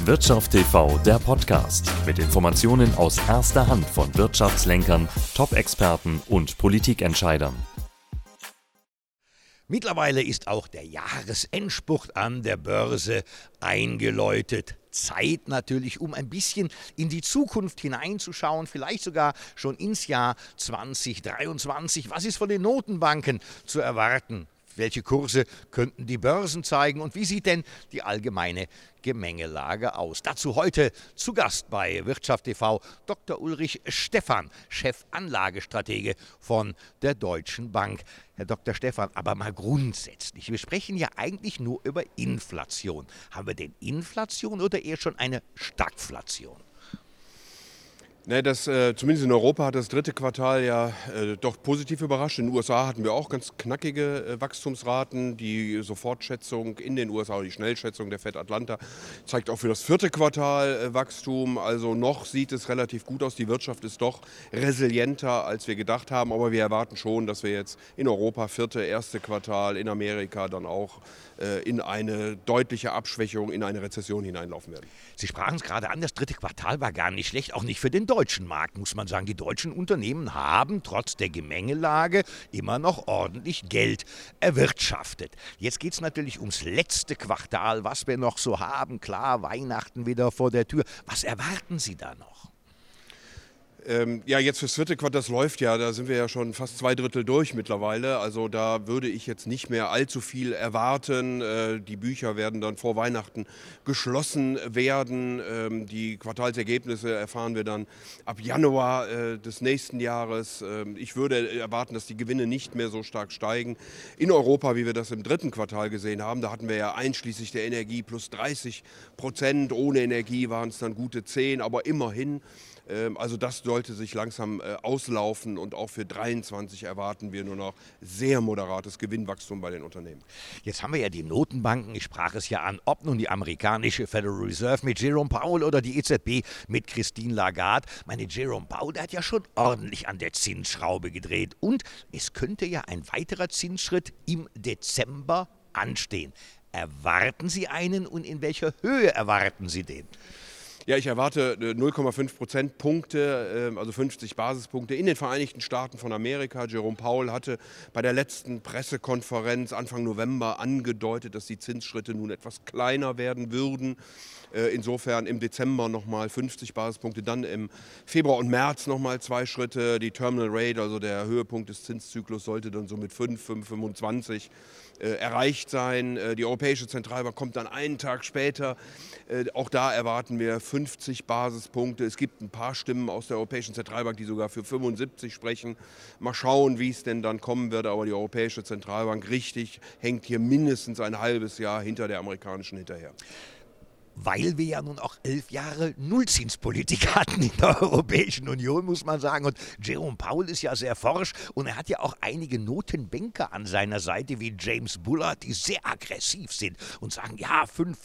Wirtschaft TV, der Podcast mit Informationen aus erster Hand von Wirtschaftslenkern, Top-Experten und Politikentscheidern. Mittlerweile ist auch der Jahresendspurt an der Börse eingeläutet. Zeit natürlich, um ein bisschen in die Zukunft hineinzuschauen, vielleicht sogar schon ins Jahr 2023. Was ist von den Notenbanken zu erwarten? Welche Kurse könnten die Börsen zeigen und wie sieht denn die allgemeine Gemengelage aus? Dazu heute zu Gast bei Wirtschaft TV Dr. Ulrich Stephan, Chefanlagestratege von der Deutschen Bank. Herr Dr. Stephan, aber mal grundsätzlich, wir sprechen ja eigentlich nur über Inflation. Haben wir denn Inflation oder eher schon eine Stagflation? Ne, zumindest in Europa hat das dritte Quartal ja doch positiv überrascht. In den USA hatten wir auch ganz knackige Wachstumsraten. Die Sofortschätzung in den USA, die Schnellschätzung der Fed Atlanta, zeigt auch für das vierte Quartal Wachstum. Also noch sieht es relativ gut aus. Die Wirtschaft ist doch resilienter, als wir gedacht haben. Aber wir erwarten schon, dass wir jetzt in Europa erste Quartal, in Amerika dann auch in eine deutliche Abschwächung, in eine Rezession hineinlaufen werden. Sie sprachen es gerade an, das dritte Quartal war gar nicht schlecht, auch nicht für den deutschen Markt, muss man sagen. Die deutschen Unternehmen haben trotz der Gemengelage immer noch ordentlich Geld erwirtschaftet. Jetzt geht es natürlich ums letzte Quartal, was wir noch so haben. Klar, Weihnachten wieder vor der Tür. Was erwarten Sie da noch? Ja, jetzt fürs vierte Quartal, das läuft ja, da sind wir ja schon fast 2/3 durch mittlerweile. Also da würde ich jetzt nicht mehr allzu viel erwarten. Die Bücher werden dann vor Weihnachten geschlossen werden. Die Quartalsergebnisse erfahren wir dann ab Januar des nächsten Jahres. Ich würde erwarten, dass die Gewinne nicht mehr so stark steigen. In Europa, wie wir das im dritten Quartal gesehen haben, da hatten wir ja einschließlich der Energie plus 30%. Ohne Energie waren es dann gute 10%, aber immerhin. Also das sollte sich langsam auslaufen und auch für 2023 erwarten wir nur noch sehr moderates Gewinnwachstum bei den Unternehmen. Jetzt haben wir ja die Notenbanken, ich sprach es ja an, ob nun die amerikanische Federal Reserve mit Jerome Powell oder die EZB mit Christine Lagarde. Meine Jerome Powell, der hat ja schon ordentlich an der Zinsschraube gedreht und es könnte ja ein weiterer Zinsschritt im Dezember anstehen. Erwarten Sie einen und in welcher Höhe erwarten Sie den? Ja, ich erwarte 0,5 Prozentpunkte, also 50 Basispunkte in den Vereinigten Staaten von Amerika. Jerome Powell hatte bei der letzten Pressekonferenz Anfang November angedeutet, dass die Zinsschritte nun etwas kleiner werden würden. Insofern im Dezember nochmal 50 Basispunkte, dann im Februar und März nochmal 2 Schritte. Die Terminal Rate, also der Höhepunkt des Zinszyklus, sollte dann so mit 5,25 erreicht sein. Die Europäische Zentralbank kommt dann einen Tag später. Auch da erwarten wir 50 Basispunkte. Es gibt ein paar Stimmen aus der Europäischen Zentralbank, die sogar für 75 sprechen. Mal schauen, wie es denn dann kommen wird. Aber die Europäische Zentralbank hängt hier mindestens ein halbes Jahr hinter der amerikanischen hinterher. Weil wir ja nun auch 11 Jahre Nullzinspolitik hatten in der Europäischen Union, muss man sagen. Und Jerome Powell ist ja sehr forsch und er hat ja auch einige Notenbanker an seiner Seite, wie James Bullard, die sehr aggressiv sind und sagen, ja,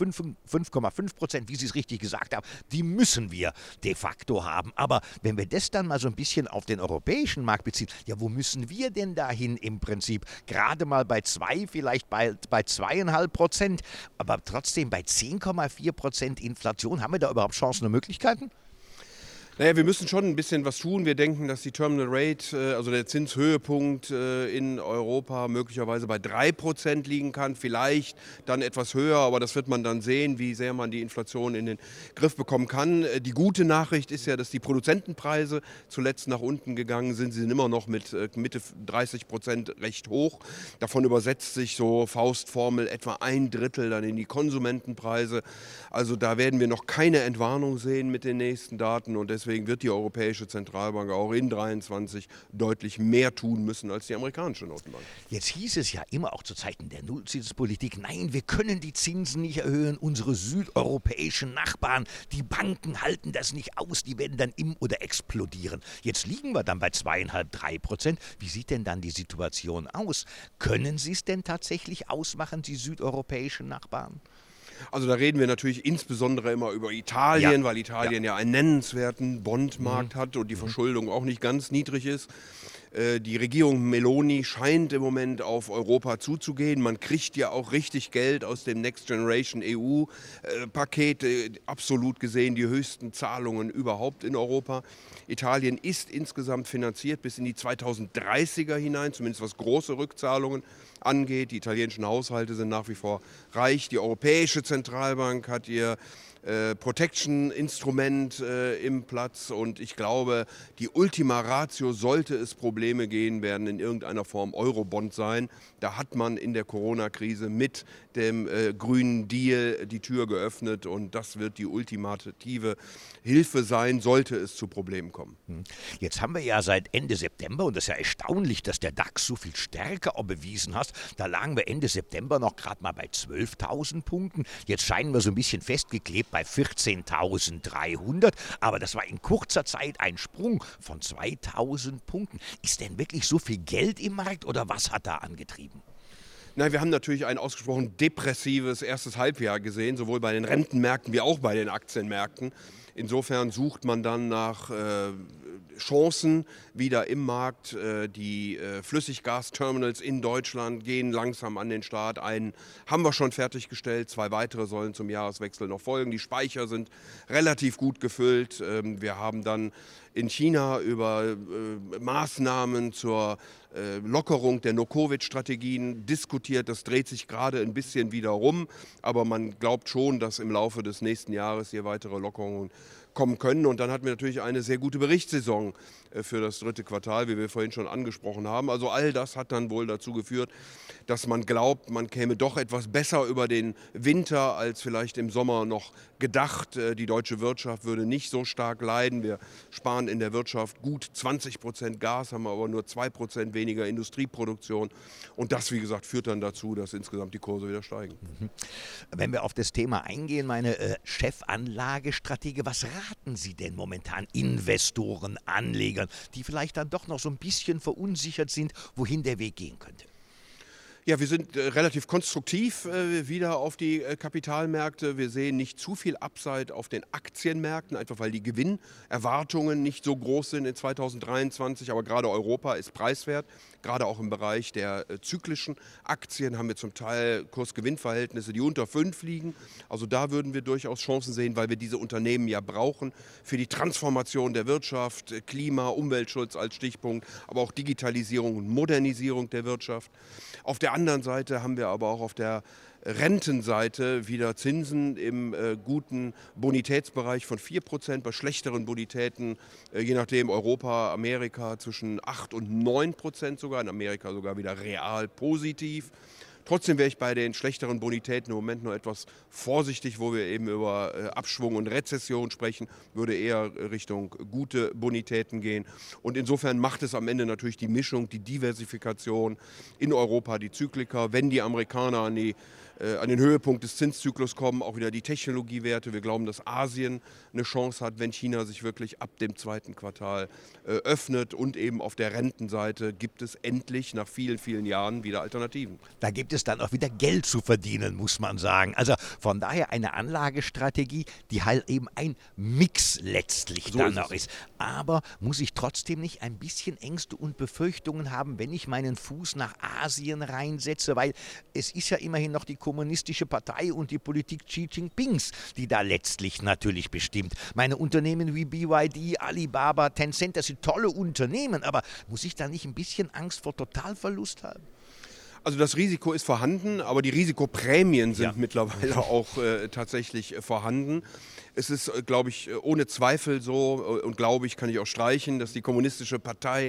5,5%, wie Sie es richtig gesagt haben, die müssen wir de facto haben. Aber wenn wir das dann mal so ein bisschen auf den europäischen Markt beziehen, ja, wo müssen wir denn dahin im Prinzip? Gerade mal bei 2, vielleicht bei 2,5%, aber trotzdem bei 10,4% Inflation. Haben wir da überhaupt Chancen und Möglichkeiten? Naja, wir müssen schon ein bisschen was tun. Wir denken, dass die Terminal Rate, also der Zinshöhepunkt in Europa möglicherweise bei 3% liegen kann. Vielleicht dann etwas höher, aber das wird man dann sehen, wie sehr man die Inflation in den Griff bekommen kann. Die gute Nachricht ist ja, dass die Produzentenpreise zuletzt nach unten gegangen sind. Sie sind immer noch mit Mitte 30% recht hoch. Davon übersetzt sich so Faustformel etwa 1/3 dann in die Konsumentenpreise. Also da werden wir noch keine Entwarnung sehen mit den nächsten Daten und deswegen wird die Europäische Zentralbank auch in 2023 deutlich mehr tun müssen als die amerikanische Notenbank. Jetzt hieß es ja immer auch zu Zeiten der Nullzinspolitik, nein, wir können die Zinsen nicht erhöhen, unsere südeuropäischen Nachbarn, die Banken halten das nicht aus, die werden dann oder explodieren. Jetzt liegen wir dann bei 2,5, 3%. Wie sieht denn dann die Situation aus? Können Sie es denn tatsächlich ausmachen, die südeuropäischen Nachbarn? Also da reden wir natürlich insbesondere immer über Italien, weil Italien ja einen nennenswerten Bondmarkt hat und die Verschuldung auch nicht ganz niedrig ist. Die Regierung Meloni scheint im Moment auf Europa zuzugehen. Man kriegt ja auch richtig Geld aus dem Next Generation EU-Paket. Absolut gesehen die höchsten Zahlungen überhaupt in Europa. Italien ist insgesamt finanziert bis in die 2030er hinein, zumindest was große Rückzahlungen angeht. Die italienischen Haushalte sind nach wie vor reich. Die Europäische Zentralbank hat ihr Protection-Instrument im Platz und ich glaube, die Ultima Ratio, sollte es Probleme gehen, werden in irgendeiner Form Eurobond sein. Da hat man in der Corona-Krise mit dem grünen Deal die Tür geöffnet und das wird die ultimative Hilfe sein, sollte es zu Problemen kommen. Jetzt haben wir ja seit Ende September, und das ist ja erstaunlich, dass der DAX so viel stärker bewiesen hat. Da lagen wir Ende September noch gerade mal bei 12.000 Punkten. Jetzt scheinen wir so ein bisschen festgeklebt bei 14.300. Aber das war in kurzer Zeit ein Sprung von 2.000 Punkten. Ist denn wirklich so viel Geld im Markt oder was hat da angetrieben? Nein, wir haben natürlich ein ausgesprochen depressives erstes Halbjahr gesehen, sowohl bei den Rentenmärkten wie auch bei den Aktienmärkten. Insofern sucht man dann nach Chancen wieder im Markt. Die Flüssiggasterminals in Deutschland gehen langsam an den Start. Einen haben wir schon fertiggestellt, 2 weitere sollen zum Jahreswechsel noch folgen. Die Speicher sind relativ gut gefüllt. Wir haben dann in China über Maßnahmen zur Lockerung der No-Covid-Strategien diskutiert. Das dreht sich gerade ein bisschen wieder rum, aber man glaubt schon, dass im Laufe des nächsten Jahres hier weitere Lockerungen kommen können. Und dann hatten wir natürlich eine sehr gute Berichtssaison für das 3. Quartal, wie wir vorhin schon angesprochen haben. Also all das hat dann wohl dazu geführt, dass man glaubt, man käme doch etwas besser über den Winter als vielleicht im Sommer noch gedacht. Die deutsche Wirtschaft würde nicht so stark leiden. Wir sparen in der Wirtschaft gut 20% Gas, haben aber nur 2% weniger Industrieproduktion. Und das, wie gesagt, führt dann dazu, dass insgesamt die Kurse wieder steigen. Wenn wir auf das Thema eingehen, meine Chefanlagestratege, was raten Sie denn momentan Investoren, Anlegern, die vielleicht dann doch noch so ein bisschen verunsichert sind, wohin der Weg gehen könnte? Ja, wir sind relativ konstruktiv wieder auf die Kapitalmärkte. Wir sehen nicht zu viel Upside auf den Aktienmärkten, einfach weil die Gewinnerwartungen nicht so groß sind in 2023. Aber gerade Europa ist preiswert. Gerade auch im Bereich der zyklischen Aktien haben wir zum Teil Kurs-Gewinn-Verhältnisse, die unter 5 liegen. Also da würden wir durchaus Chancen sehen, weil wir diese Unternehmen ja brauchen für die Transformation der Wirtschaft, Klima, Umweltschutz als Stichpunkt, aber auch Digitalisierung und Modernisierung der Wirtschaft. Auf der anderen Seite haben wir aber auch auf der Rentenseite wieder Zinsen im guten Bonitätsbereich von 4%, bei schlechteren Bonitäten, je nachdem Europa, Amerika zwischen 8 und 9% sogar, in Amerika sogar wieder real positiv. Trotzdem wäre ich bei den schlechteren Bonitäten im Moment noch etwas vorsichtig, wo wir eben über Abschwung und Rezession sprechen, würde eher Richtung gute Bonitäten gehen. Und insofern macht es am Ende natürlich die Mischung, die Diversifikation in Europa, die Zyklika, wenn die Amerikaner an den Höhepunkt des Zinszyklus kommen, auch wieder die Technologiewerte. Wir glauben, dass Asien eine Chance hat, wenn China sich wirklich ab dem 2. Quartal öffnet. Und eben auf der Rentenseite gibt es endlich nach vielen, vielen Jahren wieder Alternativen. Da gibt es dann auch wieder Geld zu verdienen, muss man sagen. Also von daher eine Anlagestrategie, die halt eben ein Mix letztlich so dann auch ist. Aber muss ich trotzdem nicht ein bisschen Ängste und Befürchtungen haben, wenn ich meinen Fuß nach Asien reinsetze? Weil es ist ja immerhin noch die Kommunistische Partei und die Politik Xi Jinpings, die da letztlich natürlich bestimmt. Meine Unternehmen wie BYD, Alibaba, Tencent, das sind tolle Unternehmen, aber muss ich da nicht ein bisschen Angst vor Totalverlust haben? Also das Risiko ist vorhanden, aber die Risikoprämien sind mittlerweile auch tatsächlich vorhanden. Es ist, glaube ich, ohne Zweifel so und glaube ich, kann ich auch streichen, dass die Kommunistische Partei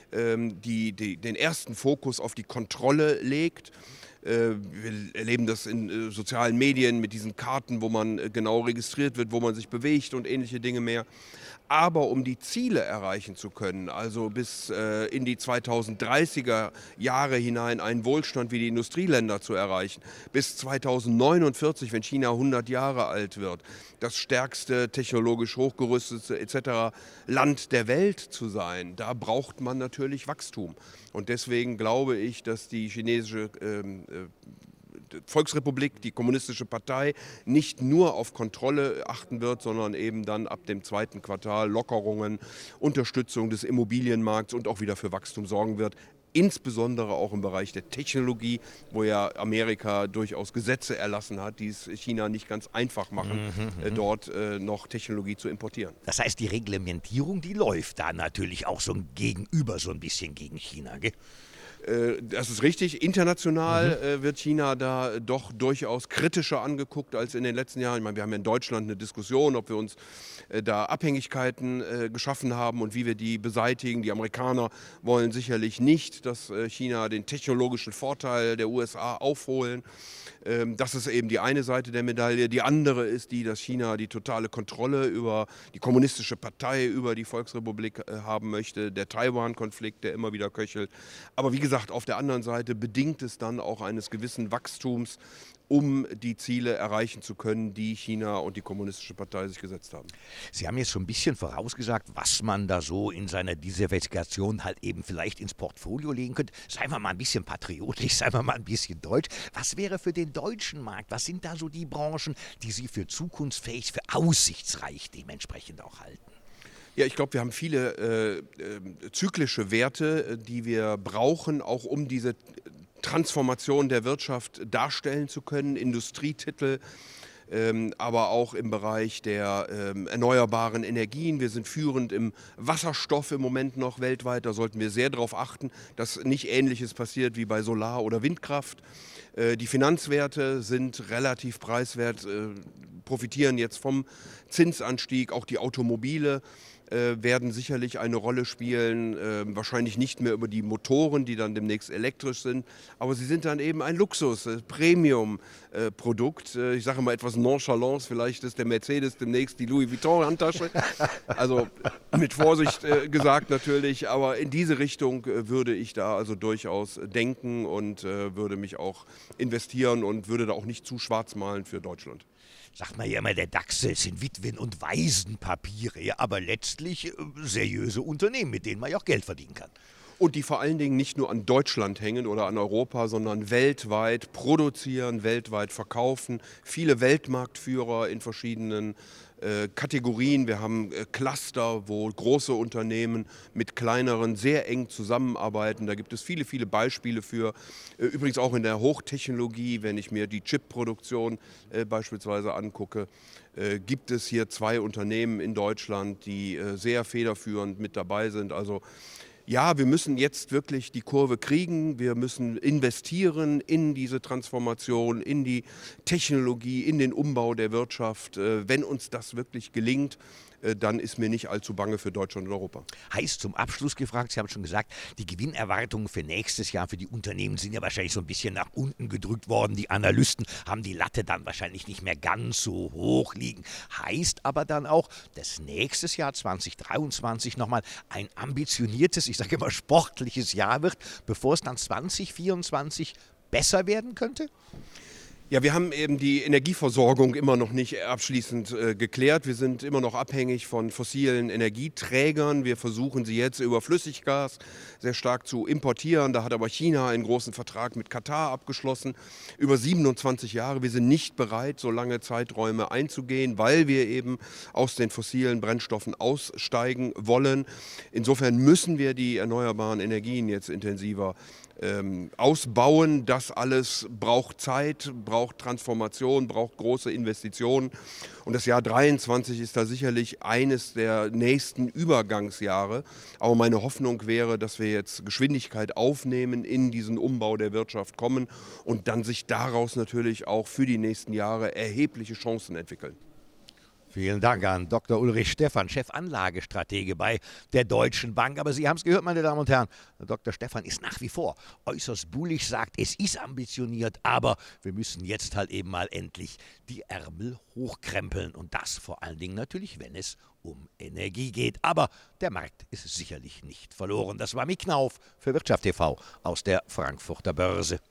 den ersten Fokus auf die Kontrolle legt. Wir erleben das in sozialen Medien mit diesen Karten, wo man genau registriert wird, wo man sich bewegt und ähnliche Dinge mehr. Aber um die Ziele erreichen zu können, also bis in die 2030er Jahre hinein einen Wohlstand wie die Industrieländer zu erreichen, bis 2049, wenn China 100 Jahre alt wird, das stärkste, technologisch hochgerüstete etc. Land der Welt zu sein, da braucht man natürlich Wachstum. Und deswegen glaube ich, dass die chinesische Volksrepublik, die Kommunistische Partei, nicht nur auf Kontrolle achten wird, sondern eben dann ab dem zweiten Quartal Lockerungen, Unterstützung des Immobilienmarkts und auch wieder für Wachstum sorgen wird. Insbesondere auch im Bereich der Technologie, wo ja Amerika durchaus Gesetze erlassen hat, die es China nicht ganz einfach machen, dort noch Technologie zu importieren. Das heißt, die Reglementierung, die läuft da natürlich auch so gegenüber so ein bisschen gegen China, gell? Das ist richtig. International wird China da doch durchaus kritischer angeguckt als in den letzten Jahren. Ich meine, wir haben ja in Deutschland eine Diskussion, ob wir uns da Abhängigkeiten geschaffen haben und wie wir die beseitigen. Die Amerikaner wollen sicherlich nicht, dass China den technologischen Vorteil der USA aufholen. Das ist eben die eine Seite der Medaille. Die andere ist die, dass China die totale Kontrolle über die Kommunistische Partei, über die Volksrepublik haben möchte. Der Taiwan-Konflikt, der immer wieder köchelt. Aber wie gesagt, auf der anderen Seite bedingt es dann auch eines gewissen Wachstums, um die Ziele erreichen zu können, die China und die Kommunistische Partei sich gesetzt haben. Sie haben jetzt schon ein bisschen vorausgesagt, was man da so in seiner Diversifikation halt eben vielleicht ins Portfolio legen könnte. Seien wir mal ein bisschen patriotisch, seien wir mal ein bisschen deutsch. Was wäre für den deutschen Markt, was sind da so die Branchen, die Sie für zukunftsfähig, für aussichtsreich dementsprechend auch halten? Ja, ich glaube, wir haben viele zyklische Werte, die wir brauchen, auch um diese Transformation der Wirtschaft darstellen zu können. Industrietitel, aber auch im Bereich der erneuerbaren Energien. Wir sind führend im Wasserstoff im Moment noch weltweit. Da sollten wir sehr darauf achten, dass nicht Ähnliches passiert wie bei Solar- oder Windkraft. Die Finanzwerte sind relativ preiswert, profitieren jetzt vom Zinsanstieg. Auch die Automobile werden sicherlich eine Rolle spielen, wahrscheinlich nicht mehr über die Motoren, die dann demnächst elektrisch sind, aber sie sind dann eben ein Luxus, Premium-Produkt. Ich sage mal etwas Nonchalance, vielleicht ist der Mercedes demnächst die Louis Vuitton-Handtasche, also mit Vorsicht gesagt natürlich, aber in diese Richtung würde ich da also durchaus denken und würde mich auch investieren und würde da auch nicht zu schwarz malen für Deutschland. Sagt man ja immer, der DAX sind Witwen- und Waisenpapiere, ja, aber letztlich seriöse Unternehmen, mit denen man ja auch Geld verdienen kann. Und die vor allen Dingen nicht nur an Deutschland hängen oder an Europa, sondern weltweit produzieren, weltweit verkaufen. Viele Weltmarktführer in verschiedenen Kategorien. Wir haben Cluster, wo große Unternehmen mit kleineren sehr eng zusammenarbeiten. Da gibt es viele, viele Beispiele für. Übrigens auch in der Hochtechnologie, wenn ich mir die Chipproduktion beispielsweise angucke, gibt es hier 2 Unternehmen in Deutschland, die sehr federführend mit dabei sind. Also ja, wir müssen jetzt wirklich die Kurve kriegen, wir müssen investieren in diese Transformation, in die Technologie, in den Umbau der Wirtschaft. Wenn uns das wirklich gelingt, dann ist mir nicht allzu bange für Deutschland und Europa. Heißt zum Abschluss gefragt, Sie haben schon gesagt, die Gewinnerwartungen für nächstes Jahr für die Unternehmen sind ja wahrscheinlich so ein bisschen nach unten gedrückt worden. Die Analysten haben die Latte dann wahrscheinlich nicht mehr ganz so hoch liegen. Heißt aber dann auch, dass nächstes Jahr 2023 nochmal ein ambitioniertes, ich sage immer sportliches Jahr wird, bevor es dann 2024 besser werden könnte? Ja, wir haben eben die Energieversorgung immer noch nicht abschließend geklärt. Wir sind immer noch abhängig von fossilen Energieträgern. Wir versuchen sie jetzt über Flüssiggas sehr stark zu importieren. Da hat aber China einen großen Vertrag mit Katar abgeschlossen über 27 Jahre. Wir sind nicht bereit, so lange Zeiträume einzugehen, weil wir eben aus den fossilen Brennstoffen aussteigen wollen. Insofern müssen wir die erneuerbaren Energien jetzt intensiver ausbauen. Das alles braucht Zeit, braucht Transformation, braucht große Investitionen. Und das Jahr 2023 ist da sicherlich eines der nächsten Übergangsjahre. Aber meine Hoffnung wäre, dass wir jetzt Geschwindigkeit aufnehmen, in diesen Umbau der Wirtschaft kommen und dann sich daraus natürlich auch für die nächsten Jahre erhebliche Chancen entwickeln. Vielen Dank an Dr. Ulrich Stephan, Chefanlagestratege bei der Deutschen Bank. Aber Sie haben es gehört, meine Damen und Herren, Dr. Stephan ist nach wie vor äußerst bullig, sagt, es ist ambitioniert, aber wir müssen jetzt halt eben mal endlich die Ärmel hochkrempeln. Und das vor allen Dingen natürlich, wenn es um Energie geht. Aber der Markt ist sicherlich nicht verloren. Das war Mick Knauf für Wirtschaft TV aus der Frankfurter Börse.